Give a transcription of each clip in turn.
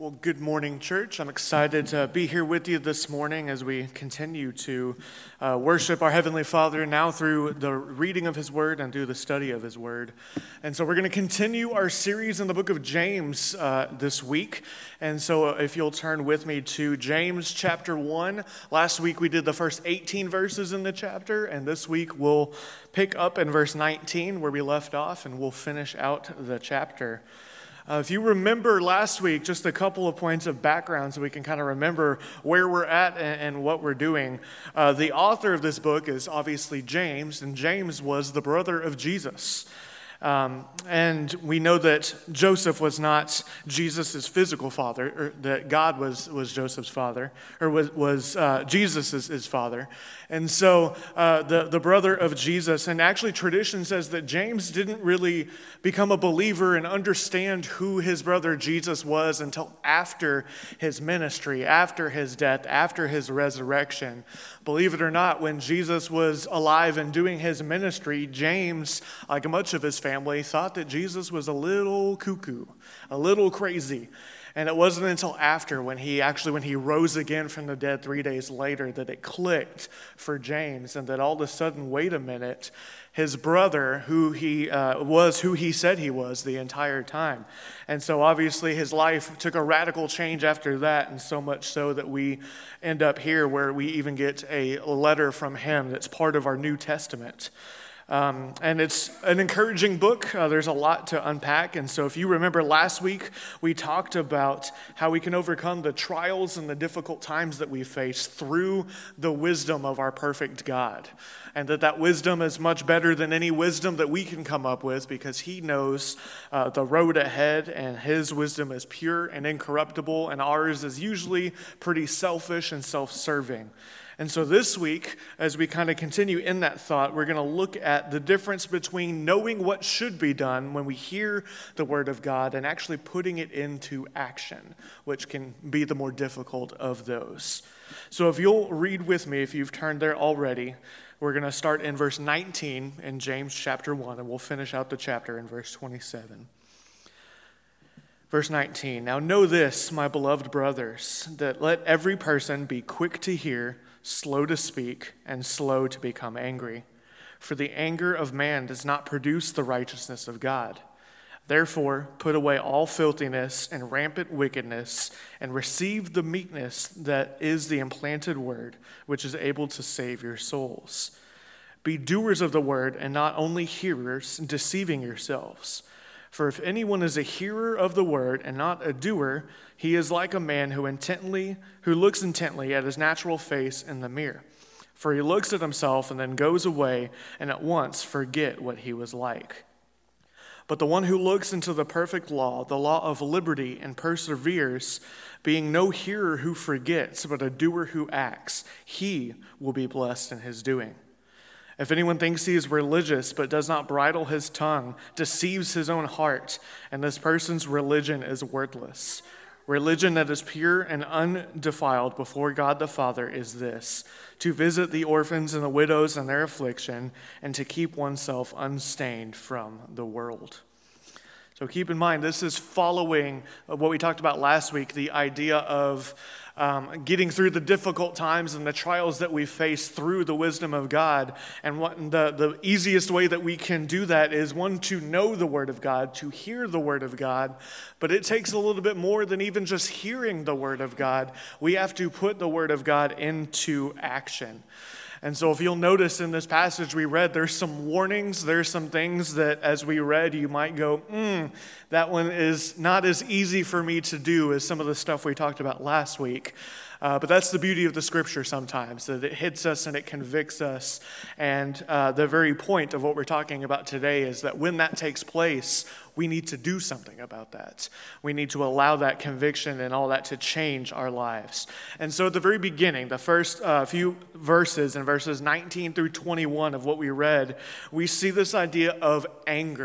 Well, good morning, church. I'm excited to be here with you this morning as we continue to worship our Heavenly Father now through the reading of His Word and through the study of His Word. And so we're going to continue our series in the book of James this week. And so if you'll turn with me to James chapter 1. Last week we did the first 18 verses in the chapter, and this week we'll pick up in verse 19 where we left off, and we'll finish out the chapter. If you remember last week, just a couple of points of background so we can kind of remember where we're at and what we're doing. The author of this book is obviously James, and James was the brother of Jesus. And we know that Joseph was not Jesus' physical father, or that God was Joseph's father, or was Jesus' father. And so the brother of Jesus, and actually tradition says that James didn't really become a believer and understand who his brother Jesus was until after his ministry, after his death, after his resurrection. Believe it or not, when Jesus was alive and doing his ministry, James, like much of his family, thought that Jesus was a little cuckoo, a little crazy. And it wasn't until after, when he rose again from the dead 3 days later, that it clicked for James, and that all of a sudden, wait a minute, his brother, who he said he was the entire time. And so obviously his life took a radical change after that, and so much so that we end up here where we even get a letter from him that's part of our New Testament. And it's an encouraging book. There's a lot to unpack. And so if you remember last week, we talked about how we can overcome the trials and the difficult times that we face through the wisdom of our perfect God. And that wisdom is much better than any wisdom that we can come up with, because He knows the road ahead, and His wisdom is pure and incorruptible, and ours is usually pretty selfish and self-serving. And so this week, as we kind of continue in that thought, we're going to look at the difference between knowing what should be done when we hear the Word of God and actually putting it into action, which can be the more difficult of those. So if you'll read with me, if you've turned there already, we're going to start in verse 19 in James chapter 1, and we'll finish out the chapter in verse 27. Verse 19, "Now know this, my beloved brothers, that let every person be quick to hear, slow to speak, and slow to become angry. For the anger of man does not produce the righteousness of God. Therefore, put away all filthiness and rampant wickedness, and receive the meekness that is the implanted word, which is able to save your souls. Be doers of the word, and not only hearers, deceiving yourselves. For if anyone is a hearer of the word and not a doer, he is like a man who looks intently at his natural face in the mirror. For he looks at himself and then goes away and at once forget what he was like. But the one who looks into the perfect law, the law of liberty, and perseveres, being no hearer who forgets, but a doer who acts, he will be blessed in his doing. If anyone thinks he is religious but does not bridle his tongue, deceives his own heart, and this person's religion is worthless. Religion that is pure and undefiled before God the Father is this: to visit the orphans and the widows in their affliction, and to keep oneself unstained from the world." So keep in mind, this is following what we talked about last week, the idea of getting through the difficult times and the trials that we face through the wisdom of God. And the easiest way that we can do that is, one, to know the Word of God, to hear the Word of God. But it takes a little bit more than even just hearing the Word of God. We have to put the Word of God into action. And so if you'll notice in this passage we read, there's some warnings, there's some things that as we read you might go, that one is not as easy for me to do as some of the stuff we talked about last week. But that's the beauty of the Scripture sometimes, that it hits us and it convicts us. And the very point of what we're talking about today is that when that takes place, we need to do something about that. We need to allow that conviction and all that to change our lives. And so at the very beginning, the first few verses, in verses 19 through 21 of what we read, we see this idea of anger.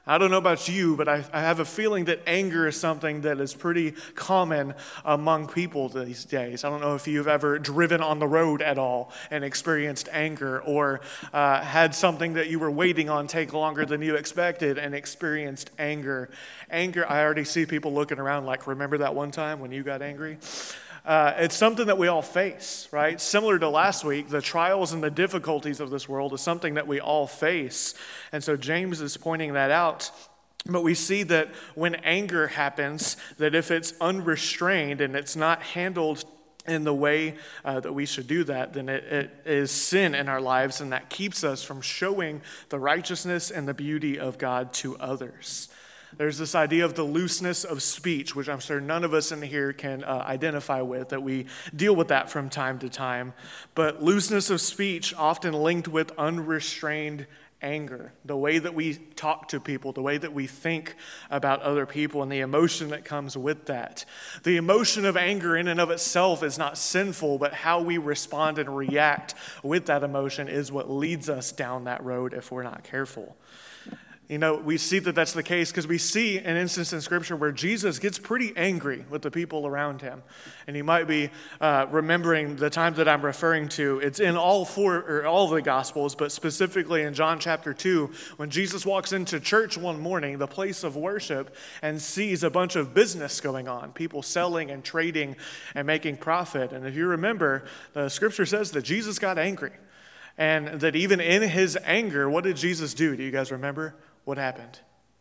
I don't know about you, but I have a feeling that anger is something that is pretty common among people these days. I don't know if you've ever driven on the road at all and experienced anger, or had something that you were waiting on take longer than you expected and experienced anger. Anger, I already see people looking around like, remember that one time when you got angry? It's something that we all face, right? Similar to last week, the trials and the difficulties of this world is something that we all face. And so James is pointing that out. But we see that when anger happens, that if it's unrestrained and it's not handled in the way that we should do that, then it is sin in our lives, and that keeps us from showing the righteousness and the beauty of God to others. There's this idea of the looseness of speech, which I'm sure none of us in here can identify with, that we deal with that from time to time. But looseness of speech often linked with unrestrained anger, the way that we talk to people, the way that we think about other people, and the emotion that comes with that. The emotion of anger in and of itself is not sinful, but how we respond and react with that emotion is what leads us down that road if we're not careful. You know, we see that that's the case because we see an instance in Scripture where Jesus gets pretty angry with the people around him. And you might be remembering the time that I'm referring to. It's in all of the Gospels, but specifically in John chapter 2, when Jesus walks into church one morning, the place of worship, and sees a bunch of business going on, people selling and trading and making profit. And if you remember, the Scripture says that Jesus got angry. And that even in his anger, what did Jesus do? Do you guys remember? What happened?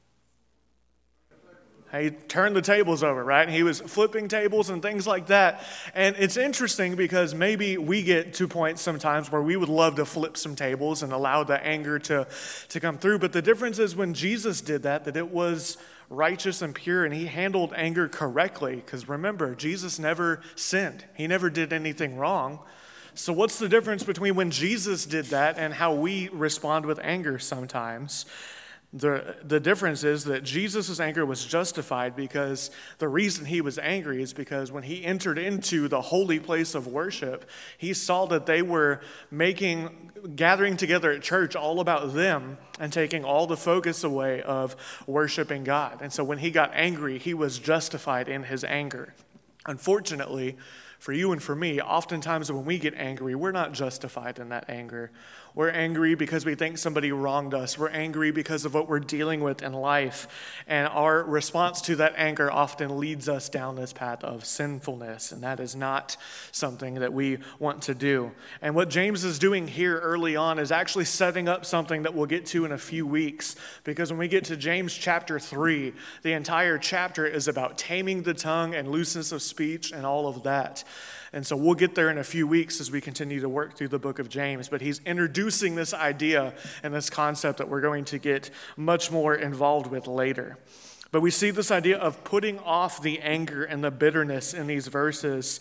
He turned the tables over, right? He was flipping tables and things like that. And it's interesting because maybe we get to points sometimes where we would love to flip some tables and allow the anger to come through. But the difference is when Jesus did that it was righteous and pure, and he handled anger correctly. Because remember, Jesus never sinned. He never did anything wrong. So what's the difference between when Jesus did that and how we respond with anger sometimes? The difference is that Jesus' anger was justified because the reason he was angry is because when he entered into the holy place of worship, he saw that they were gathering together at church all about them and taking all the focus away of worshiping God. And so when he got angry, he was justified in his anger. Unfortunately, for you and for me, oftentimes when we get angry, we're not justified in that anger. We're angry because we think somebody wronged us. We're angry because of what we're dealing with in life. And our response to that anger often leads us down this path of sinfulness. And that is not something that we want to do. And what James is doing here early on is actually setting up something that we'll get to in a few weeks. Because when we get to James chapter 3, the entire chapter is about taming the tongue and looseness of speech and all of that. And so we'll get there in a few weeks as we continue to work through the book of James. But he's introducing this idea and this concept that we're going to get much more involved with later. But we see this idea of putting off the anger and the bitterness in these verses,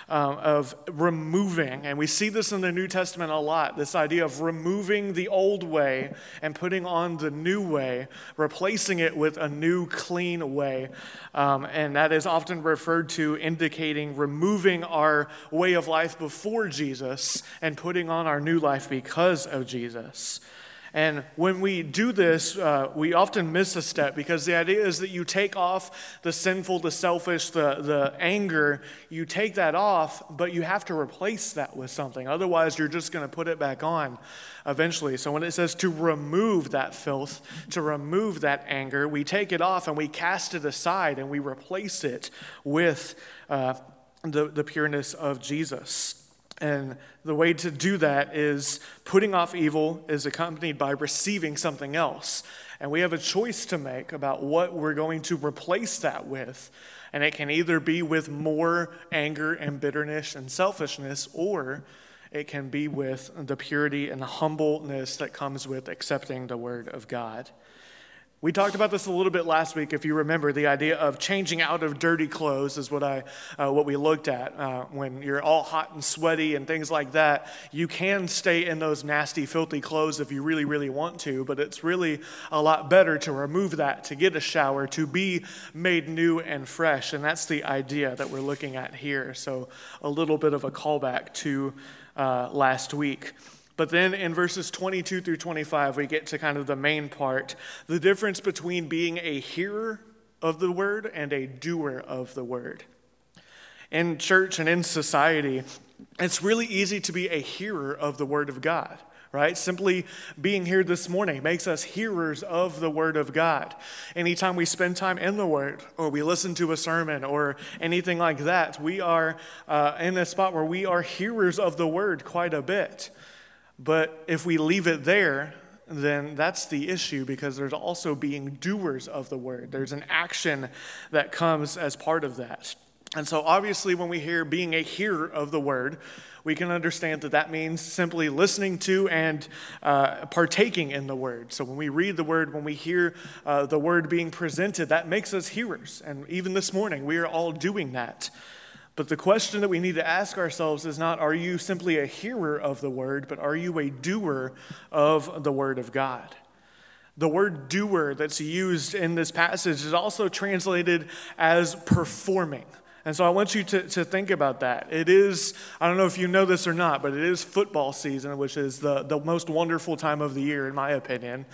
of removing. And we see this in the New Testament a lot, this idea of removing the old way and putting on the new way, replacing it with a new, clean way. And that is often referred to indicating removing our way of life before Jesus and putting on our new life because of Jesus. And when we do this, we often miss a step because the idea is that you take off the sinful, the selfish, the anger, you take that off, but you have to replace that with something. Otherwise, you're just going to put it back on eventually. So when it says to remove that filth, to remove that anger, we take it off and we cast it aside and we replace it with the pureness of Jesus. And the way to do that is putting off evil is accompanied by receiving something else. And we have a choice to make about what we're going to replace that with. And it can either be with more anger and bitterness and selfishness, or it can be with the purity and the humbleness that comes with accepting the word of God. We talked about this a little bit last week, if you remember. The idea of changing out of dirty clothes is what we looked at. When you're all hot and sweaty and things like that, you can stay in those nasty, filthy clothes if you really, really want to, but it's really a lot better to remove that, to get a shower, to be made new and fresh, and that's the idea that we're looking at here. So a little bit of a callback to last week. But then in verses 22 through 25, we get to kind of the main part, the difference between being a hearer of the word and a doer of the word. In church and in society, it's really easy to be a hearer of the word of God, right? Simply being here this morning makes us hearers of the word of God. Anytime we spend time in the word, or we listen to a sermon, or anything like that, we are in a spot where we are hearers of the word quite a bit. But if we leave it there, then that's the issue, because there's also being doers of the word. There's an action that comes as part of that. And so obviously when we hear being a hearer of the word, we can understand that that means simply listening to and partaking in the word. So when we read the word, when we hear the word being presented, that makes us hearers. And even this morning, we are all doing that. But the question that we need to ask ourselves is not, are you simply a hearer of the word, but are you a doer of the word of God? The word doer that's used in this passage is also translated as performing. And so I want you to think about that. It is, I don't know if you know this or not, but it is football season, which is the most wonderful time of the year, in my opinion.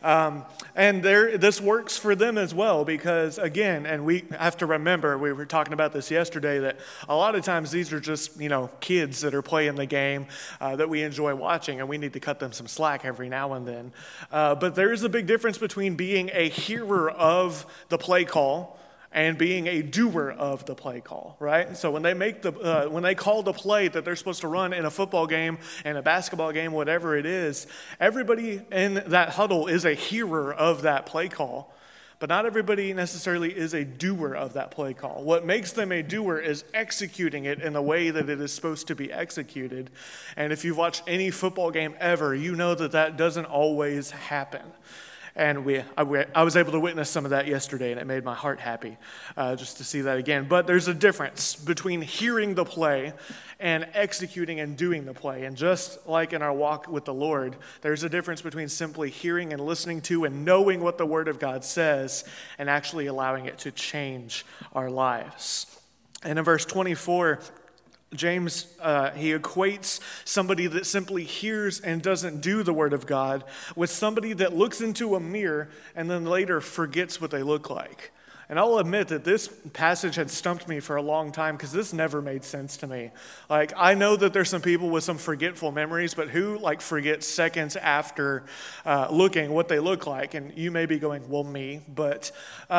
And this works for them as well, because again, and we have to remember, we were talking about this yesterday, that a lot of times these are just, kids that are playing the game that we enjoy watching, and we need to cut them some slack every now and then. But there is a big difference between being a hearer of the play call and being a doer of the play call, right? So when they when they call the play that they're supposed to run in a football game and a basketball game, whatever it is, everybody in that huddle is a hearer of that play call, but not everybody necessarily is a doer of that play call. What makes them a doer is executing it in the way that it is supposed to be executed. And if you've watched any football game ever, you know that doesn't always happen. And I was able to witness some of that yesterday, and it made my heart happy just to see that again. But there's a difference between hearing the play and executing and doing the play. And just like in our walk with the Lord, there's a difference between simply hearing and listening to and knowing what the Word of God says and actually allowing it to change our lives. And in verse 24, James, he equates somebody that simply hears and doesn't do the word of God with somebody that looks into a mirror and then later forgets what they look like. And I'll admit that this passage had stumped me for a long time because this never made sense to me. Like, I know that there's some people with some forgetful memories, but who forgets seconds after looking what they look like? And you may be going, well, me. But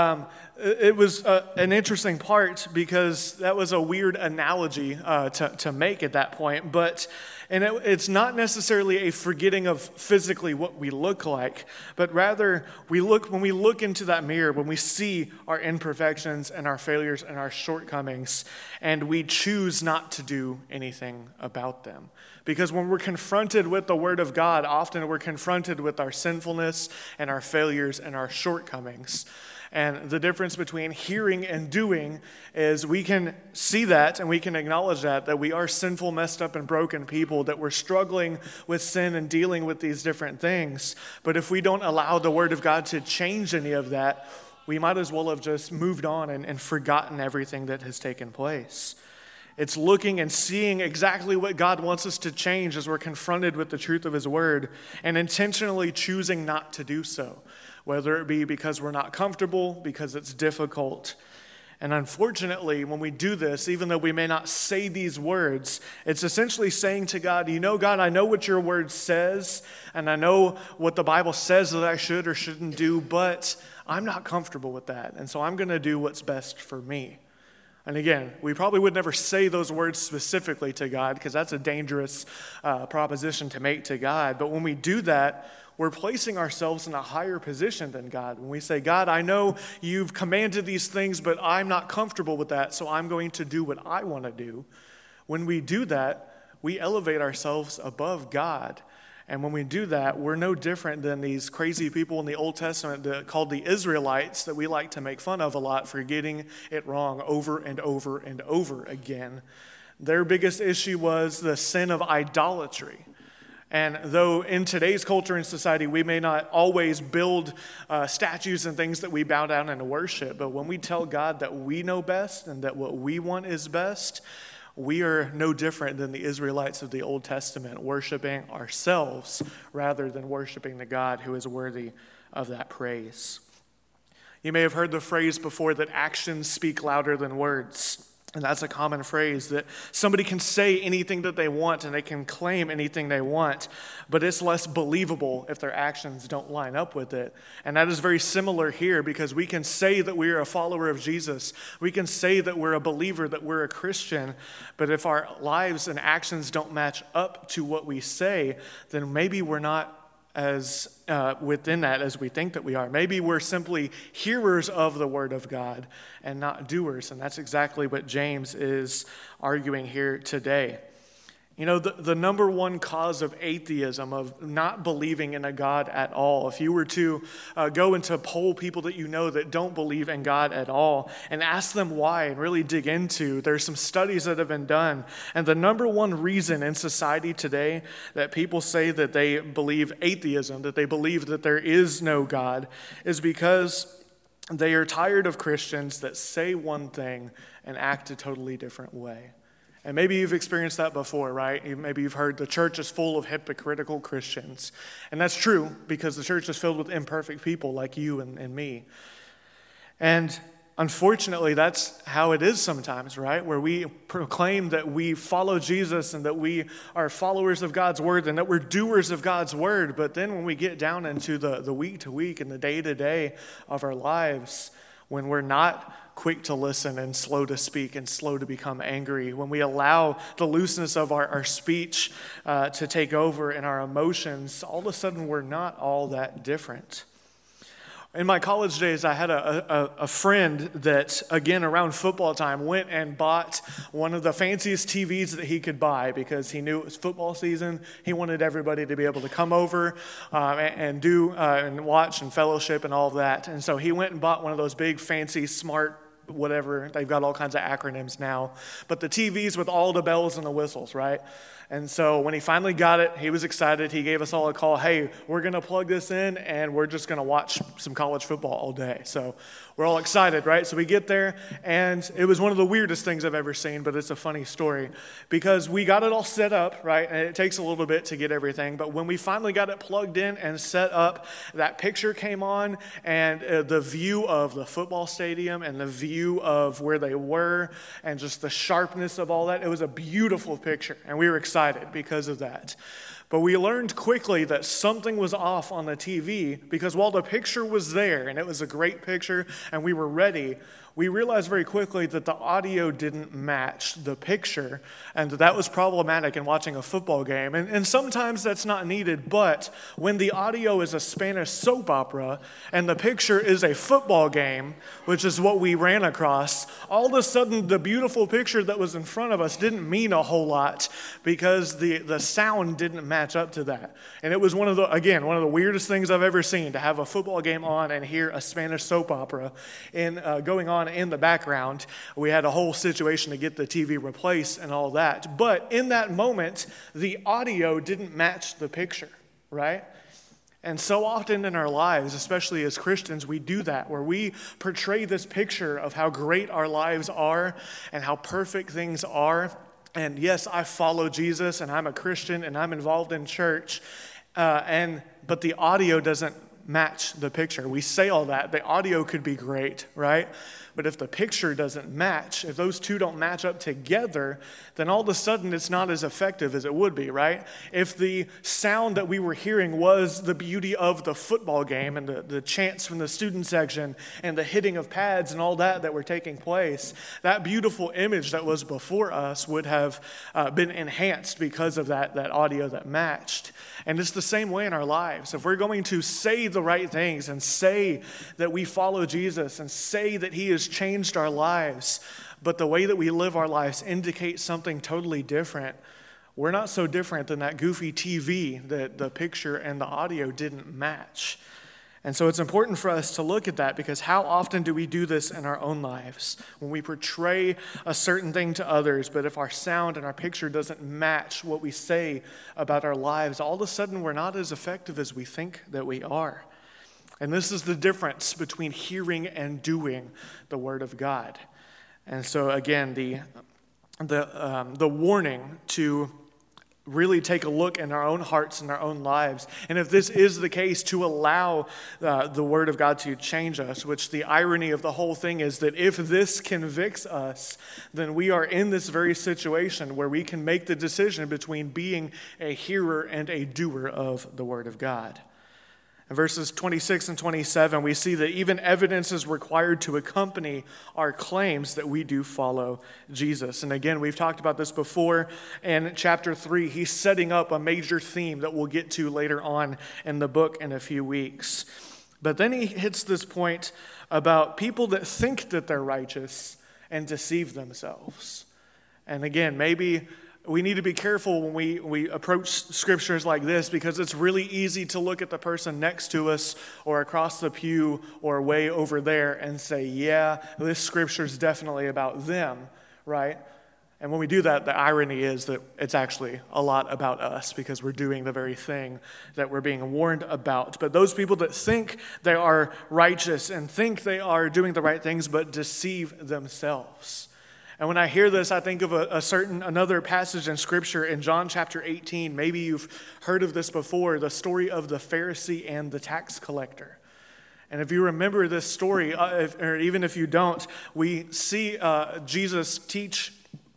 it was an interesting part because that was a weird analogy to make at that point. And it's not necessarily a forgetting of physically what we look like, but rather when we look into that mirror, when we see our imperfections and our failures and our shortcomings, and we choose not to do anything about them. Because when we're confronted with the Word of God, often we're confronted with our sinfulness and our failures and our shortcomings. And the difference between hearing and doing is we can see that and we can acknowledge that we are sinful, messed up, and broken people, that we're struggling with sin and dealing with these different things. But if we don't allow the Word of God to change any of that, we might as well have just moved on and forgotten everything that has taken place. It's looking and seeing exactly what God wants us to change as we're confronted with the truth of His Word and intentionally choosing not to do so. Whether it be because we're not comfortable, because it's difficult. And unfortunately, when we do this, even though we may not say these words, it's essentially saying to God, God, I know what your word says, and I know what the Bible says that I should or shouldn't do, but I'm not comfortable with that, and so I'm going to do what's best for me. And again, we probably would never say those words specifically to God because that's a dangerous proposition to make to God. But when we do that, we're placing ourselves in a higher position than God. When we say, God, I know you've commanded these things, but I'm not comfortable with that, so I'm going to do what I want to do. When we do that, we elevate ourselves above God. And when we do that, we're no different than these crazy people in the Old Testament called the Israelites that we like to make fun of a lot for getting it wrong over and over and over again. Their biggest issue was the sin of idolatry. And though in today's culture and society, we may not always build statues and things that we bow down and worship, but when we tell God that we know best and that what we want is best, we are no different than the Israelites of the Old Testament, worshiping ourselves rather than worshiping the God who is worthy of that praise. You may have heard the phrase before that actions speak louder than words. And that's a common phrase, that somebody can say anything that they want and they can claim anything they want, but it's less believable if their actions don't line up with it. And that is very similar here, because we can say that we are a follower of Jesus. We can say that we're a believer, that we're a Christian, but if our lives and actions don't match up to what we say, then maybe we're not as within that as we think that we are. Maybe we're simply hearers of the word of God and not doers. And that's exactly what James is arguing here today. You know, the number one cause of atheism, of not believing in a God at all, if you were to go and to poll people that you know that don't believe in God at all and ask them why and really dig into, there's some studies that have been done. And the number one reason in society today that people say that they believe atheism, that they believe that there is no God, is because they are tired of Christians that say one thing and act a totally different way. And maybe you've experienced that before, right? Maybe you've heard the church is full of hypocritical Christians. And that's true, because the church is filled with imperfect people like you and me. And unfortunately, that's how it is sometimes, right? Where we proclaim that we follow Jesus and that we are followers of God's word and that we're doers of God's word. But then when we get down into the week to week and the day to day of our lives, when we're not quick to listen and slow to speak and slow to become angry, when we allow the looseness of our speech to take over and our emotions, all of a sudden we're not all that different. In my college days, I had a friend that, again, around football time, went and bought one of the fanciest TVs that he could buy because he knew it was football season. He wanted everybody to be able to come over and watch and fellowship and all of that. And so he went and bought one of those big, fancy, smart, whatever. They've got all kinds of acronyms now. But the TVs with all the bells and the whistles, right? And so when he finally got it, he was excited. He gave us all a call. Hey, we're going to plug this in, and we're just going to watch some college football all day. So we're all excited, right? So we get there, and it was one of the weirdest things I've ever seen, but it's a funny story because we got it all set up, right? And it takes a little bit to get everything. But when we finally got it plugged in and set up, that picture came on, and the view of the football stadium and the view of where they were and just the sharpness of all that, it was a beautiful picture, and we were excited because of that. But we learned quickly that something was off on the TV because while the picture was there and it was a great picture and we were ready, we realized very quickly that the audio didn't match the picture, and that was problematic in watching a football game. And sometimes that's not needed, but when the audio is a Spanish soap opera and the picture is a football game, which is what we ran across, all of a sudden the beautiful picture that was in front of us didn't mean a whole lot because the sound didn't match up to that. And it was one of the weirdest things I've ever seen, to have a football game on and hear a Spanish soap opera going on in the background. We had a whole situation to get the TV replaced and all that. But in that moment, the audio didn't match the picture, right? And so often in our lives, especially as Christians, we do that, where we portray this picture of how great our lives are and how perfect things are. And yes, I follow Jesus and I'm a Christian and I'm involved in church, but the audio doesn't match the picture. We say all that. The audio could be great, right? But if the picture doesn't match, if those two don't match up together, then all of a sudden it's not as effective as it would be, right? If the sound that we were hearing was the beauty of the football game and the chants from the student section and the hitting of pads and all that were taking place, that beautiful image that was before us would have been enhanced because of that audio that matched. And it's the same way in our lives. If we're going to say the right things and say that we follow Jesus and say that he has changed our lives, but the way that we live our lives indicates something totally different, we're not so different than that goofy TV that the picture and the audio didn't match. And so it's important for us to look at that, because how often do we do this in our own lives? When we portray a certain thing to others, but if our sound and our picture doesn't match what we say about our lives, all of a sudden we're not as effective as we think that we are. And this is the difference between hearing and doing the Word of God. And so again, the warning to really take a look in our own hearts and our own lives. And if this is the case, to allow the Word of God to change us, which the irony of the whole thing is that if this convicts us, then we are in this very situation where we can make the decision between being a hearer and a doer of the Word of God. In verses 26 and 27, we see that even evidence is required to accompany our claims that we do follow Jesus. And again, we've talked about this before. In chapter 3, he's setting up a major theme that we'll get to later on in the book in a few weeks. But then he hits this point about people that think that they're righteous and deceive themselves. And again, maybe we need to be careful when we approach scriptures like this, because it's really easy to look at the person next to us or across the pew or way over there and say, yeah, this scripture is definitely about them, right? And when we do that, the irony is that it's actually a lot about us, because we're doing the very thing that we're being warned about. But those people that think they are righteous and think they are doing the right things but deceive themselves. And when I hear this, I think of another passage in Scripture in John chapter 18. Maybe you've heard of this before, the story of the Pharisee and the tax collector. And if you remember this story, or even if you don't, we see Jesus teach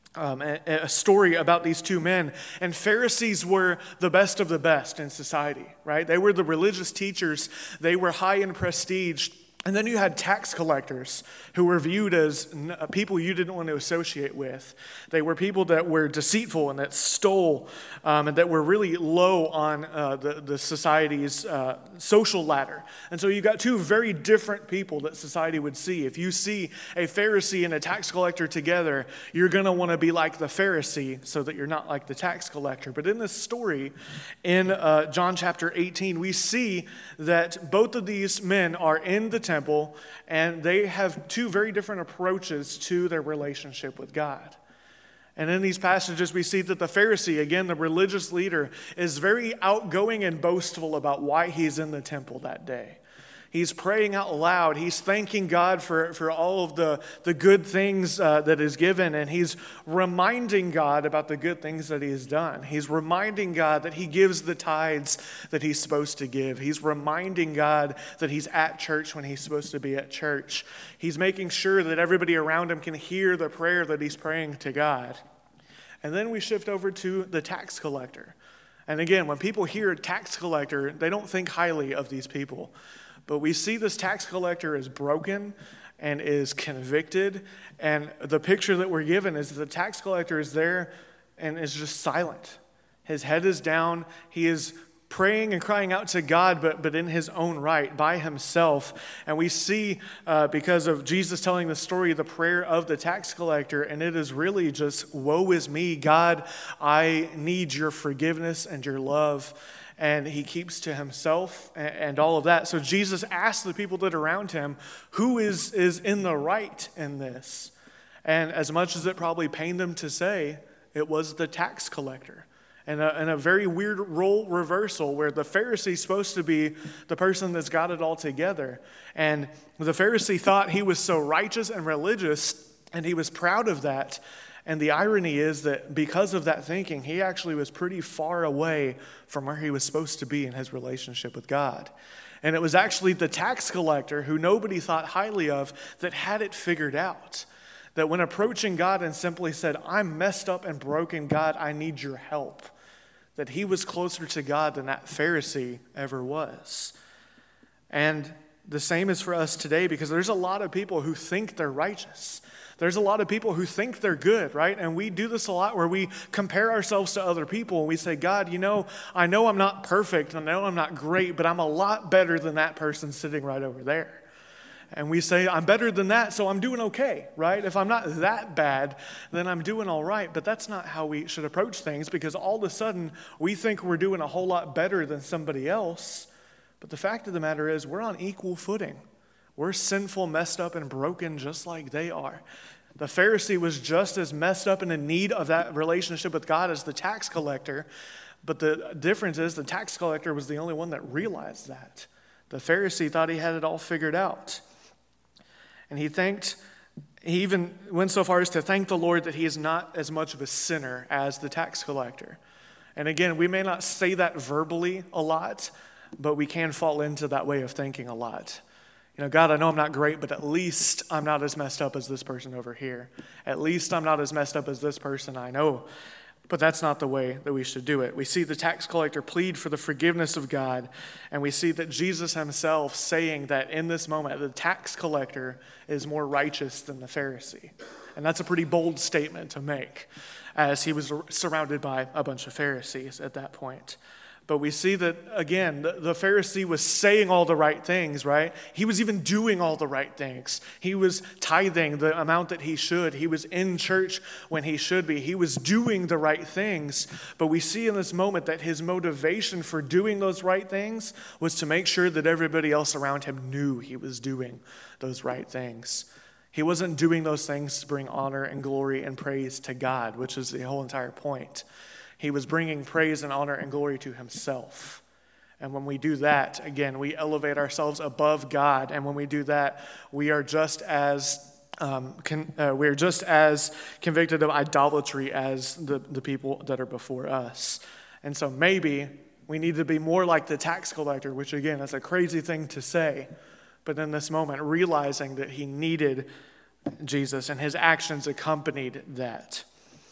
a story about these two men. And Pharisees were the best of the best in society, right? They were the religious teachers. They were high in prestige. And then you had tax collectors who were viewed as people you didn't want to associate with. They were people that were deceitful and that stole and that were really low on the society's social ladder. And so you got two very different people that society would see. If you see a Pharisee and a tax collector together, you're going to want to be like the Pharisee so that you're not like the tax collector. But in this story, in John chapter 18, we see that both of these men are in the temple, and they have two very different approaches to their relationship with God. And in these passages, we see that the Pharisee, again, the religious leader, is very outgoing and boastful about why he's in the temple that day. He's praying out loud. He's thanking God for all of the good things that is given. And he's reminding God about the good things that he has done. He's reminding God that he gives the tithes that he's supposed to give. He's reminding God that he's at church when he's supposed to be at church. He's making sure that everybody around him can hear the prayer that he's praying to God. And then we shift over to the tax collector. And again, when people hear tax collector, they don't think highly of these people. But we see this tax collector is broken and is convicted. And the picture that we're given is that the tax collector is there and is just silent. His head is down. He is praying and crying out to God, but in his own right, by himself. And we see, because of Jesus telling the story, the prayer of the tax collector. And it is really just, woe is me, God, I need your forgiveness and your love. And he keeps to himself and all of that. So Jesus asked the people that are around him, who is in the right in this? And as much as it probably pained them to say, it was the tax collector. And a very weird role reversal where the Pharisee is supposed to be the person that's got it all together. And the Pharisee thought he was so righteous and religious, and he was proud of that. And the irony is that because of that thinking, he actually was pretty far away from where he was supposed to be in his relationship with God. And it was actually the tax collector, who nobody thought highly of, that had it figured out. That when approaching God and simply said, I'm messed up and broken, God, I need your help. That he was closer to God than that Pharisee ever was. And the same is for us today, because there's a lot of people who think they're righteous. There's a lot of people who think they're good, right? And we do this a lot where we compare ourselves to other people and we say, God, I know I'm not perfect, I know I'm not great, but I'm a lot better than that person sitting right over there. And we say, I'm better than that, so I'm doing okay, right? If I'm not that bad, then I'm doing all right. But that's not how we should approach things, because all of a sudden we think we're doing a whole lot better than somebody else. But the fact of the matter is, we're on equal footing. We're sinful, messed up, and broken just like they are. The Pharisee was just as messed up and in need of that relationship with God as the tax collector. But the difference is the tax collector was the only one that realized that. The Pharisee thought he had it all figured out. And he thanked He even went so far as to thank the Lord that he is not as much of a sinner as the tax collector. And again, we may not say that verbally a lot, but we can fall into that way of thinking a lot. God, I know I'm not great, but at least I'm not as messed up as this person over here. At least I'm not as messed up as this person I know. But that's not the way that we should do it. We see the tax collector plead for the forgiveness of God, and we see that Jesus himself saying that in this moment, the tax collector is more righteous than the Pharisee. And that's a pretty bold statement to make, as he was surrounded by a bunch of Pharisees at that point. But we see that, again, the Pharisee was saying all the right things, right? He was even doing all the right things. He was tithing the amount that he should. He was in church when he should be. He was doing the right things. But we see in this moment that his motivation for doing those right things was to make sure that everybody else around him knew he was doing those right things. He wasn't doing those things to bring honor and glory and praise to God, which is the whole entire point. He was bringing praise and honor and glory to himself. And when we do that, again, we elevate ourselves above God. And when we do that, we are just as convicted of idolatry as the people that are before us. And so maybe we need to be more like the tax collector, which again is a crazy thing to say. But in this moment, realizing that he needed Jesus and his actions accompanied that.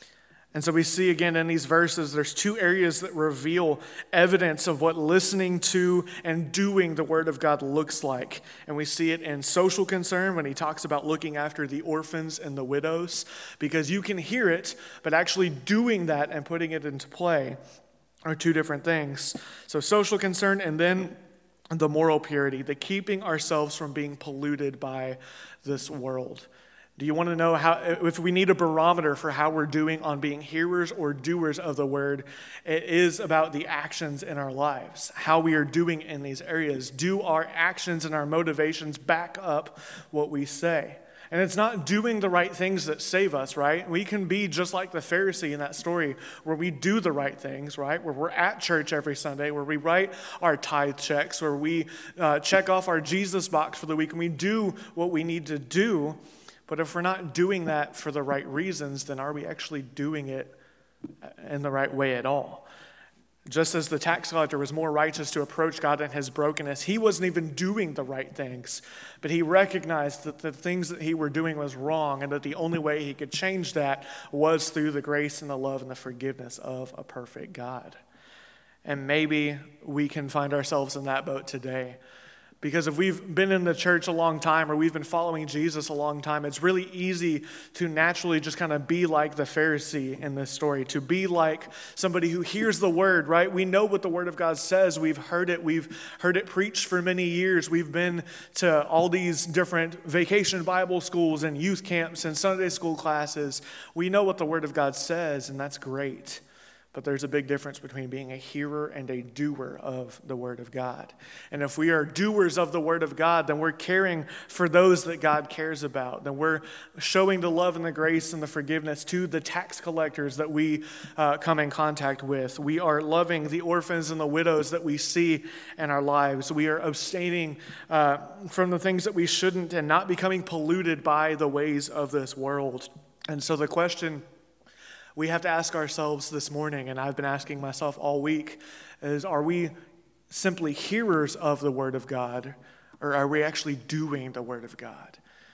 And so we see again in these verses, there's two areas that reveal evidence of what listening to and doing the Word of God looks like. And we see it in social concern when he talks about looking after the orphans and the widows, because you can hear it, but actually doing that and putting it into play are two different things. So social concern, and then the moral purity, the keeping ourselves from being polluted by this world. Do you want to know if we need a barometer for how we're doing on being hearers or doers of the word? It is about the actions in our lives, how we are doing in these areas. Do our actions and our motivations back up what we say? And it's not doing the right things that save us, right? We can be just like the Pharisee in that story, where we do the right things, right? Where we're at church every Sunday, where we write our tithe checks, where we check off our Jesus box for the week, and we do what we need to do. But if we're not doing that for the right reasons, then are we actually doing it in the right way at all? Just as the tax collector was more righteous to approach God in his brokenness, he wasn't even doing the right things. But he recognized that the things that he were doing was wrong, and that the only way he could change that was through the grace and the love and the forgiveness of a perfect God. And maybe we can find ourselves in that boat today. Because if we've been in the church a long time, or we've been following Jesus a long time, it's really easy to naturally just kind of be like the Pharisee in this story, to be like somebody who hears the word, right? We know what the word of God says. We've heard it preached for many years. We've been to all these different vacation Bible schools and youth camps and Sunday school classes. We know what the word of God says, and that's great. But there's a big difference between being a hearer and a doer of the Word of God. And if we are doers of the Word of God, then we're caring for those that God cares about. Then we're showing the love and the grace and the forgiveness to the tax collectors that we come in contact with. We are loving the orphans and the widows that we see in our lives. We are abstaining from the things that we shouldn't and not becoming polluted by the ways of this world. And so the question we have to ask ourselves this morning, and I've been asking myself all week, is are we simply hearers of the Word of God, or are we actually doing the Word of God?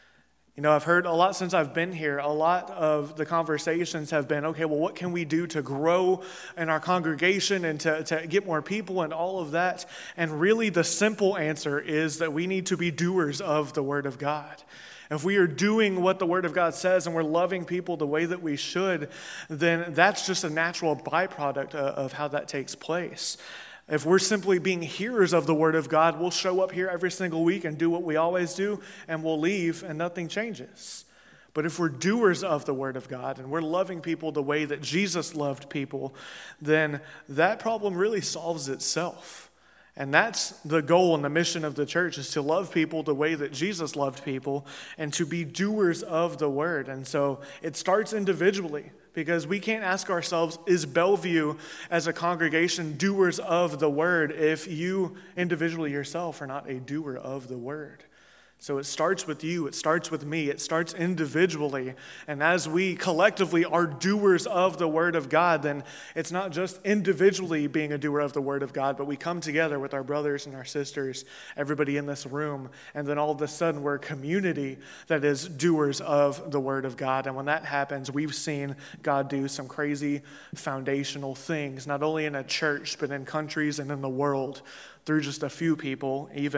I've heard a lot since I've been here, a lot of the conversations have been, okay, well, what can we do to grow in our congregation and to get more people and all of that? And really the simple answer is that we need to be doers of the Word of God. If we are doing what the Word of God says and we're loving people the way that we should, then that's just a natural byproduct of how that takes place. If we're simply being hearers of the Word of God, we'll show up here every single week and do what we always do, and we'll leave and nothing changes. But if we're doers of the Word of God and we're loving people the way that Jesus loved people, then that problem really solves itself. And that's the goal and the mission of the church, is to love people the way that Jesus loved people and to be doers of the word. And so it starts individually, because we can't ask ourselves, is Bellevue as a congregation doers of the word if you individually yourself are not a doer of the word? So it starts with you, it starts with me, it starts individually. And as we collectively are doers of the Word of God, then it's not just individually being a doer of the Word of God, but we come together with our brothers and our sisters, everybody in this room, and then all of a sudden we're a community that is doers of the Word of God. And when that happens, we've seen God do some crazy foundational things, not only in a church, but in countries and in the world, through just a few people, even,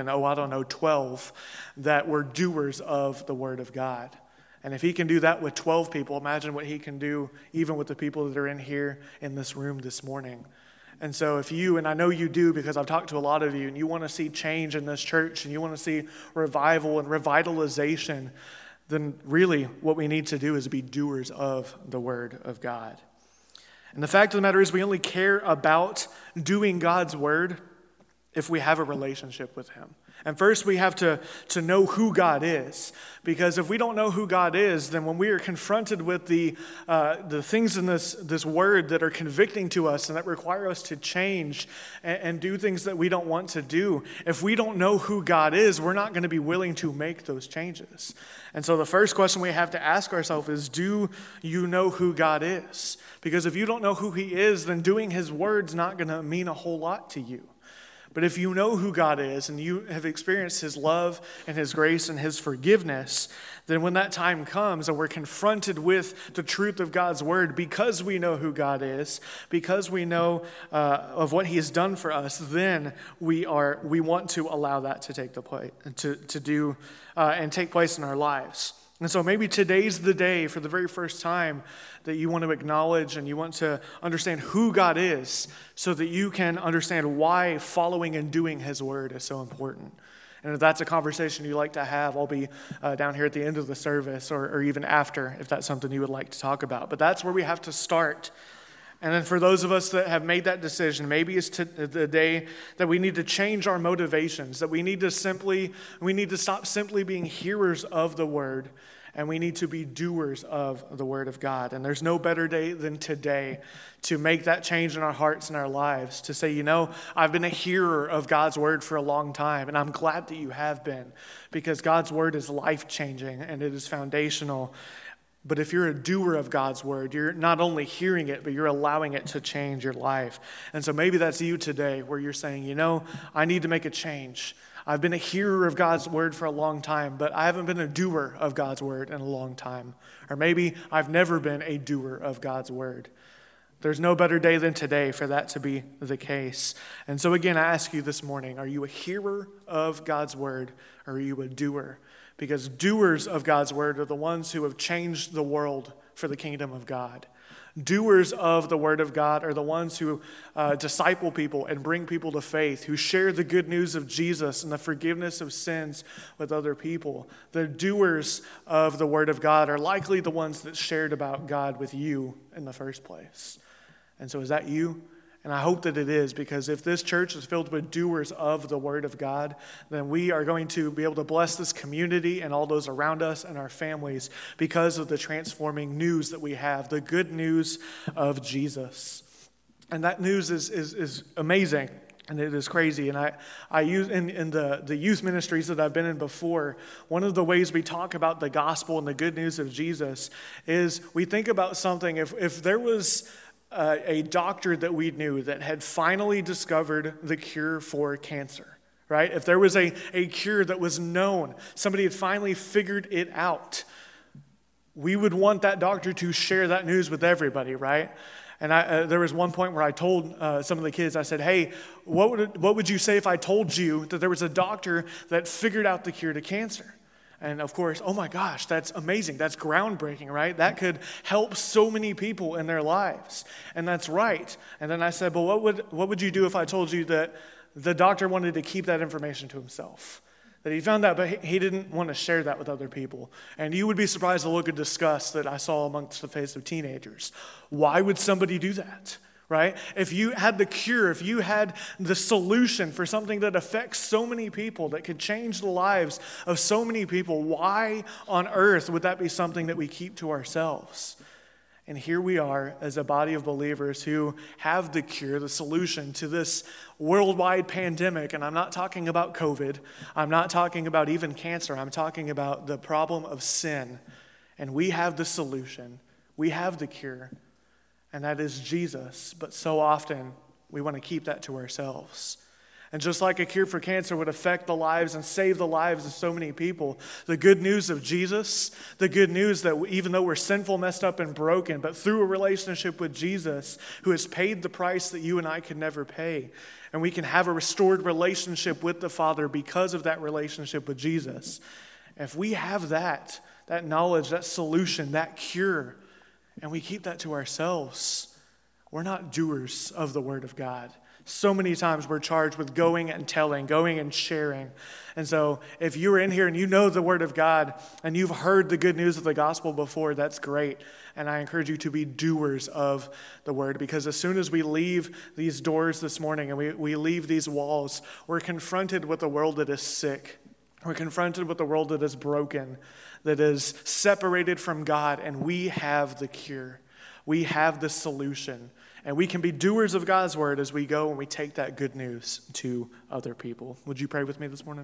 12, that were doers of the Word of God. And if he can do that with 12 people, imagine what he can do even with the people that are in here in this room this morning. And so if you, and I know you do because I've talked to a lot of you, and you want to see change in this church, and you want to see revival and revitalization, then really what we need to do is be doers of the Word of God. And the fact of the matter is we only care about doing God's Word if we have a relationship with him. And first we have to know who God is. Because if we don't know who God is, then when we are confronted with the things in this word that are convicting to us and that require us to change and do things that we don't want to do, if we don't know who God is, we're not going to be willing to make those changes. And so the first question we have to ask ourselves is, do you know who God is? Because if you don't know who he is, then doing his word's not going to mean a whole lot to you. But if you know who God is and you have experienced his love and his grace and his forgiveness, then when that time comes and we're confronted with the truth of God's word, because we know who God is, because we know of what he has done for us, then we want to allow that to take the place, to do and take place in our lives. And so maybe today's the day for the very first time that you want to acknowledge and you want to understand who God is so that you can understand why following and doing his word is so important. And if that's a conversation you like to have, I'll be down here at the end of the service or even after if that's something you would like to talk about. But that's where we have to start. And then for those of us that have made that decision, maybe it's the day that we need to change our motivations, that we need to stop simply being hearers of the word, and we need to be doers of the word of God. And there's no better day than today to make that change in our hearts and our lives, to say, I've been a hearer of God's word for a long time, and I'm glad that you have been, because God's word is life-changing and it is foundational. But if you're a doer of God's word, you're not only hearing it, but you're allowing it to change your life. And so maybe that's you today, where you're saying, I need to make a change. I've been a hearer of God's word for a long time, but I haven't been a doer of God's word in a long time. Or maybe I've never been a doer of God's word. There's no better day than today for that to be the case. And so again, I ask you this morning, are you a hearer of God's word, or are you a doer? Because doers of God's word are the ones who have changed the world for the kingdom of God. Doers of the word of God are the ones who disciple people and bring people to faith, who share the good news of Jesus and the forgiveness of sins with other people. The doers of the word of God are likely the ones that shared about God with you in the first place. And so is that you? And I hope that it is, because if this church is filled with doers of the word of God, then we are going to be able to bless this community and all those around us and our families because of the transforming news that we have, the good news of Jesus. And that news is amazing. And it is crazy. And I use in the youth ministries that I've been in before, one of the ways we talk about the gospel and the good news of Jesus is we think about something. If there was a doctor that we knew that had finally discovered the cure for cancer, right? If there was a cure that was known, somebody had finally figured it out, we would want that doctor to share that news with everybody, right? And there was one point where I told some of the kids, I said, hey, what would you say if I told you that there was a doctor that figured out the cure to cancer? And of course, oh my gosh, that's amazing. That's groundbreaking, right? That could help so many people in their lives. And that's right. And then I said, well, what would you do if I told you that the doctor wanted to keep that information to himself? That he found that, but he didn't want to share that with other people. And you would be surprised the look of disgust that I saw amongst the face of teenagers. Why would somebody do that? Right? If you had the cure, if you had the solution for something that affects so many people, that could change the lives of so many people, why on earth would that be something that we keep to ourselves? And here we are as a body of believers who have the cure, the solution to this worldwide pandemic. And I'm not talking about COVID. I'm not talking about even cancer. I'm talking about the problem of sin. And we have the solution. We have the cure. And that is Jesus. But so often we want to keep that to ourselves. And just like a cure for cancer would affect the lives and save the lives of so many people, the good news of Jesus, the good news that even though we're sinful, messed up, and broken, but through a relationship with Jesus, who has paid the price that you and I could never pay, and we can have a restored relationship with the Father because of that relationship with Jesus. If we have that knowledge, that solution, that cure, and we keep that to ourselves, we're not doers of the Word of God. So many times we're charged with going and telling, going and sharing. And so if you're in here and you know the Word of God and you've heard the good news of the gospel before, that's great. And I encourage you to be doers of the Word, because as soon as we leave these doors this morning and we leave these walls, we're confronted with a world that is sick. We're confronted with a world that is broken, that is separated from God, and we have the cure. We have the solution. And we can be doers of God's word as we go and we take that good news to other people. Would you pray with me this morning?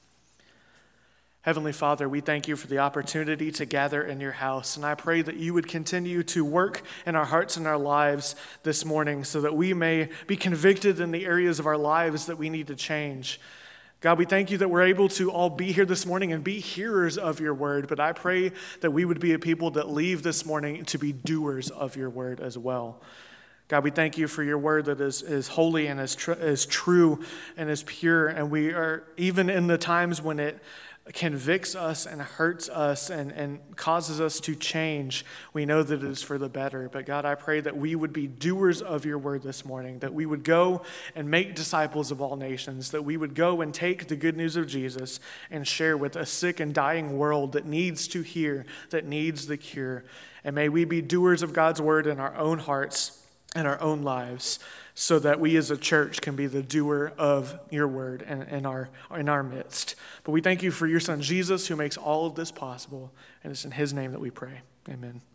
Heavenly Father, we thank you for the opportunity to gather in your house. And I pray that you would continue to work in our hearts and our lives this morning so that we may be convicted in the areas of our lives that we need to change. God, we thank you that we're able to all be here this morning and be hearers of your word. But I pray that we would be a people that leave this morning to be doers of your word as well. God, we thank you for your word that is holy and is true and is pure. And we are, even in the times when it convicts us and hurts us and causes us to change, we know that it is for the better. But God, I pray that we would be doers of your word this morning, that we would go and make disciples of all nations, that we would go and take the good news of Jesus and share with a sick and dying world that needs to hear, that needs the cure. And may we be doers of God's word in our own hearts and our own lives, so that we as a church can be the doer of your word in our midst. But we thank you for your son Jesus, who makes all of this possible, and it's in his name that we pray. Amen.